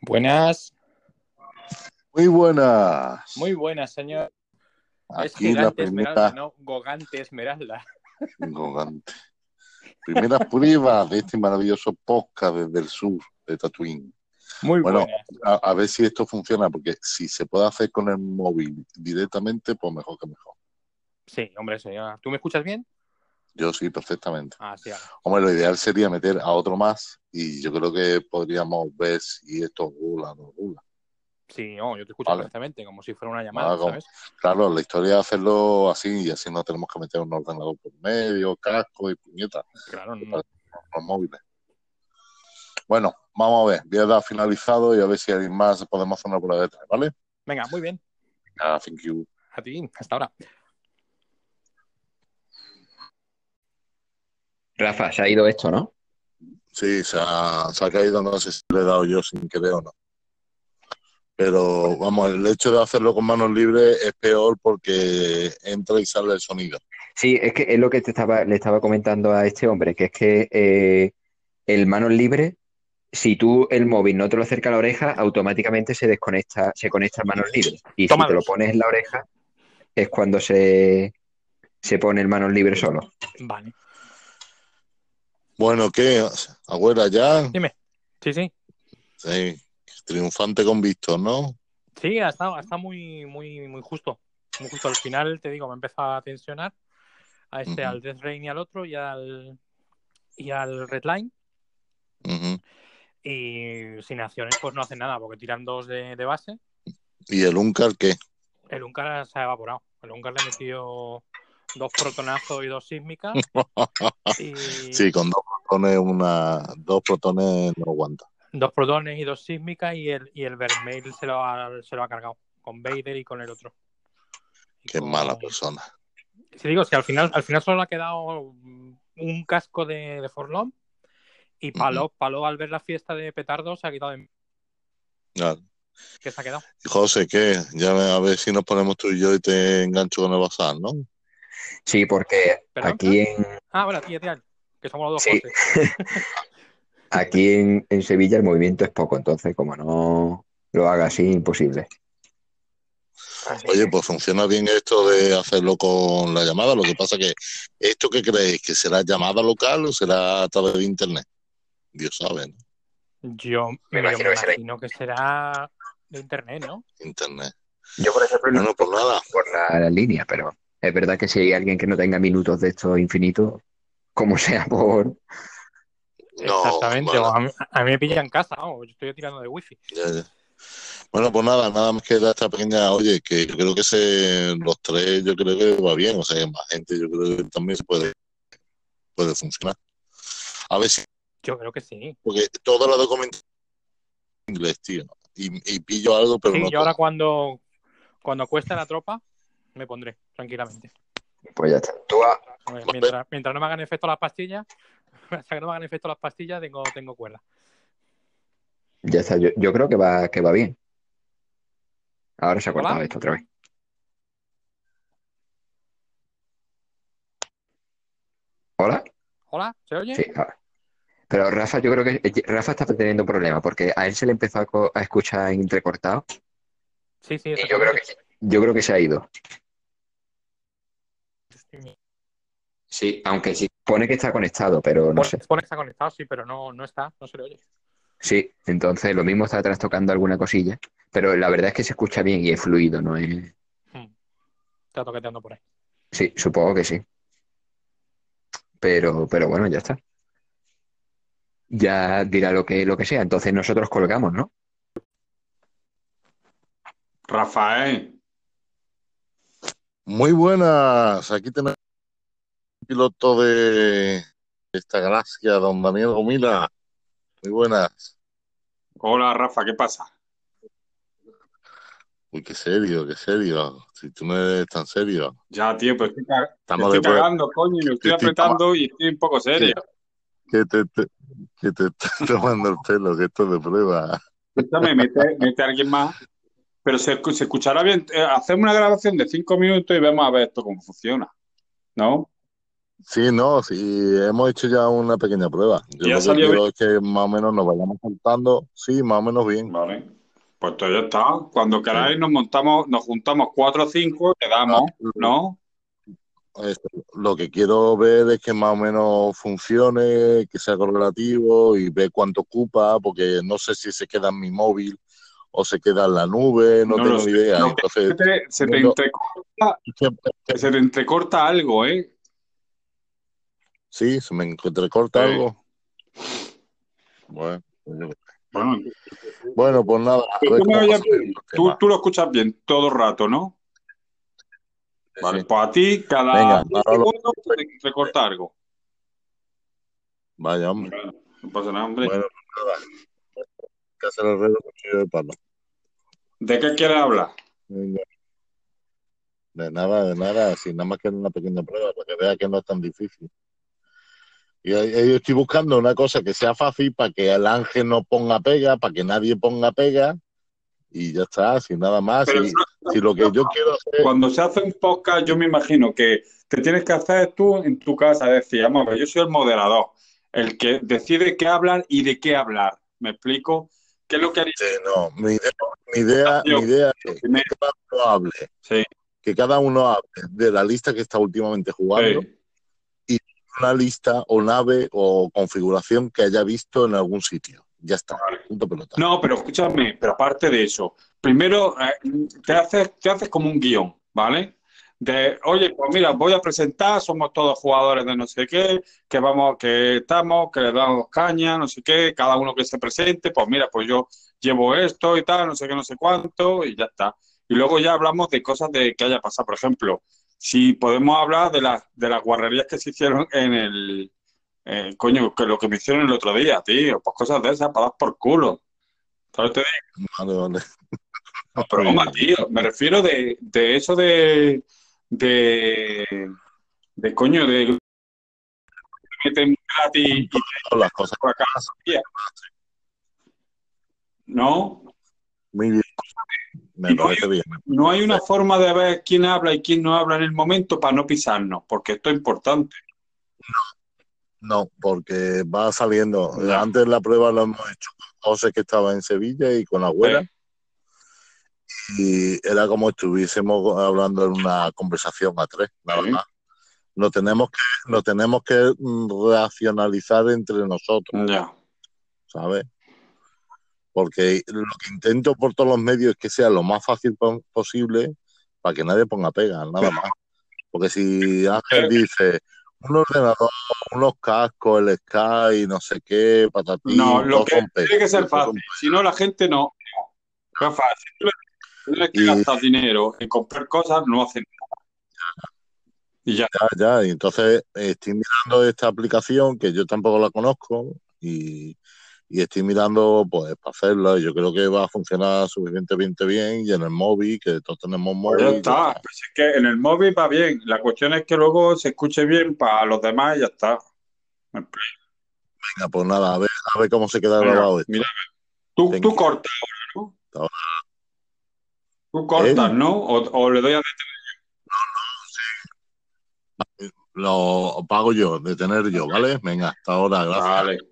Buenas, Muy buenas. muy buenas, señor. Es Aquí la gigante esmeralda, primera, no gogante esmeralda. Gigante. Primera prueba de este maravilloso podcast desde el sur de Tatooine. Muy Bueno, buenas. a ver si esto funciona, porque si se puede hacer con el móvil directamente, pues mejor que mejor. Sí, hombre, señor. ¿Tú me escuchas bien? Yo sí, perfectamente. Ah, sí, ahora. Hombre, lo ideal sería meter a otro más y yo creo que podríamos ver si esto rula o no rula. Sí, oh, yo te escucho ¿Vale? perfectamente, como si fuera una llamada, Nada, ¿sabes? claro, la historia es hacerlo así y así no tenemos que meter un ordenador por medio, casco y puñetas, Claro, que no. parecen los móviles. Bueno, vamos a ver. Voy a dar finalizado y a ver si alguien más podemos hacer una prueba de tres, ¿vale? Venga, muy bien. Thank you. A ti, hasta ahora. Rafa, se ha ido esto, ¿no? Sí, se ha caído, no sé si le he dado yo sin querer o no. Pero vamos, el hecho de hacerlo con manos libres es peor porque entra y sale el sonido. Sí, es que es lo que le estaba comentando a este hombre, que es que el manos libre, si tú el móvil no te lo acerca a la oreja, automáticamente se conecta a manos libres. Y si Toma te lo dos. pones en la oreja, es cuando se pone el manos libre solo. Vale. Bueno, ¿qué? Agüera ya. Dime. Sí, sí. Sí, triunfante con Víctor, ¿no? Sí, está muy, muy, muy justo. Muy justo. Al final, te digo, me empezó a tensionar al Death Rain y al otro y al Redline. Y sin acciones, pues no hacen nada, porque tiran dos de base. ¿Y el Uncar qué? El Uncar se ha evaporado. El Uncar le ha metido dos protonazos y dos sísmicas. Y Sí, con dos protones no aguanta. dos protones y dos sísmicas. Y el Vermeil se lo ha cargado. Con Vader y con el otro. Y Qué mala persona. Si digo, si al final solo le ha quedado un casco de Forlom. Y Paló al ver la fiesta de petardos se ha quitado de... Claro. ¿Qué se ha quedado? Y José, ¿qué? Ya a ver si nos ponemos tú y yo y te engancho con el bazar, ¿no? Sí, porque ¿Perdón? aquí en, Ah, bueno, tía, que somos los dos sí, José. aquí en Sevilla el movimiento es poco, entonces como no lo haga así, imposible. Así Oye, que pues funciona bien esto de hacerlo con la llamada. Lo que pasa que, ¿esto qué creéis? ¿Que será llamada local o será a través de internet? Dios sabe, ¿no? Yo me me imagino que será. imagino que será de internet, ¿no? Internet. Yo, por ejemplo, Bueno, pues nada. por la línea, pero es verdad que si hay alguien que no tenga minutos de estos infinitos, como sea por... No, Exactamente. O bueno, a mí me pilla en casa, ¿no? Yo estoy tirando de wifi. ya. Bueno, pues nada más que da esta pequeña, oye, que yo creo que los tres, yo creo que va bien, o sea, más gente, yo creo que también puede funcionar. A ver si, Yo creo que sí. porque toda la documentación en inglés, tío, y pillo algo, pero Sí, no yo ahora todo. cuando cueste la tropa, me pondré tranquilamente. Pues ya está. ¿Vale? Mientras no me hagan efecto las pastillas, hasta que no me hagan efecto las pastillas, tengo cuerda. Ya está. Yo creo que va bien. Ahora se ha ¿Hola? cortado esto otra vez. ¿Hola? ¿Hola? ¿Se Sí, oye? ahora. Pero Rafa, yo creo que Rafa está teniendo un problema porque a él se le empezó a escuchar entrecortado Sí, sí, y exactamente. yo creo que se ha ido. Sí, aunque sí pone que está conectado, pero no sé. Pone que está conectado, sí, pero no está, no se le oye. Sí, entonces lo mismo está trastocando alguna cosilla, pero la verdad es que se escucha bien y es fluido, ¿no es? Está toqueteando por ahí. Sí, supongo que sí. Pero bueno, ya está. Ya dirá lo que sea. Entonces nosotros colgamos, ¿no? Rafael, Muy buenas, aquí tenemos el piloto de esta galaxia, don Daniel Gomila. Muy buenas. hola Rafa, ¿qué pasa? Uy, qué serio, qué serio. Si tú no eres tan serio. Ya, tío, pues te Estamos estoy después, cagando, coño, y me te estoy estoy toma- apretando y estoy un poco que, serio. que te está tomando el pelo, que esto es de prueba. Escúchame, mete a alguien más, pero se escuchará bien. Hacemos una grabación de 5 minutos y vemos a ver esto cómo funciona, ¿no? Sí, no, sí, hemos hecho ya una pequeña prueba. Yo ¿Y ha lo que salido bien? quiero es que más o menos nos vayamos saltando, sí, más o menos bien. Vale. Pues todo ya está. Cuando Sí. queráis nos juntamos 4 o 5, le damos, ¿no? Esto, lo que quiero ver es que más o menos funcione, que sea correlativo y ver cuánto ocupa, porque no sé si se queda en mi móvil o se queda en la nube, no No lo tengo sé. ni idea. Lo que Entonces, se te viendo, entrecorta, se te entrecorta algo, ¿eh? sí, se me entrecorta Sí. algo. Bueno, pues Bueno, bueno, pues nada, a pero ver tú me cómo va oyes bien. saliendo el Tú, tema. tú lo escuchas bien todo el rato, ¿no? Vale, Sí. pues a ti cada Venga, 10 ahora lo... segundos se te entrecorta algo. Vaya, hombre. Bueno, no pasa nada, hombre. Bueno, pues nada, que hacer el reloj cuchillo de palo. ¿De qué quieres hablar? Venga. De nada, si nada más que una pequeña prueba, para que vea que no es tan difícil. Y ahí yo estoy buscando una cosa que sea fácil para que el ángel no ponga pega, para que nadie ponga pega, y ya está, sin nada más. Pero Si lo que yo quiero hacer, cuando se hace un podcast, yo me imagino que te tienes que hacer tú en tu casa, decir, vamos a ver, yo soy el moderador, el que decide qué hablar y de qué hablar. ¿Me explico? ¿Qué es lo que haría no, mi yo? idea Lo es que primero, cada uno hable, sí, que cada uno hable de la lista que está últimamente jugando sí. y una lista o nave o configuración que haya visto en algún sitio. Ya está, punto pelota. No, pero escúchame, pero aparte de eso, primero te haces como un guión, ¿vale? De, oye, pues mira, voy a presentar, somos todos jugadores de no sé qué, que vamos, que estamos, que le damos caña, no sé qué, cada uno que se presente, pues mira, pues yo llevo esto y tal, no sé qué, no sé cuánto, y ya está. Y luego ya hablamos de cosas de que haya pasado. Por ejemplo, si podemos hablar de las guarrerías que se hicieron coño, que lo que me hicieron el otro día, tío, pues cosas de esas para dar por culo. ¿Sabes? Te digo, Vale, vale. no, Muy broma, bien. tío. Me refiero de eso de, de coño, de que te meten gratis y te Las cosas por acá. Tía, ¿no? muy bien, Y me no hay, parece bien. no hay una forma de ver quién habla y quién no habla en el momento para no pisarnos, porque esto es importante. No, porque va saliendo. Ya. Antes la prueba lo hemos hecho con José, que estaba en Sevilla, y con Agüera, Sí. y era como estuviésemos hablando en una conversación a tres, nada Sí. más. Lo tenemos que racionalizar entre nosotros, Ya. ¿sabes? Porque lo que intento por todos los medios es que sea lo más fácil posible para que nadie ponga pega, nada más. Porque si Ángel dice un ordenador, unos cascos, el Sky, no sé qué, No, patatín, lo todos que son pegas, tiene que tío, ser todos fácil. son Si no, la gente no. Rafa, si tú tienes que pegas. gastar dinero en comprar cosas, no hacen nada. Y ya. Ya, y entonces estoy mirando esta aplicación que yo tampoco la conozco y estoy mirando pues para hacerla. Yo creo que va a funcionar suficientemente bien y en el móvil, que todos tenemos Pues ya móvil, ya está. está. Pues es que en el móvil va bien. La cuestión es que luego se escuche bien para los demás y ya está. ¿Me explico? Venga, pues nada, a ver cómo se queda Venga, grabado esto. mira, tú Venga, cortas, ¿no? hasta ahora. Tú ¿Eh? cortas, ¿no? O le doy a... Lo pago yo, de tener yo, ¿vale? Venga, hasta ahora, gracias. Vale.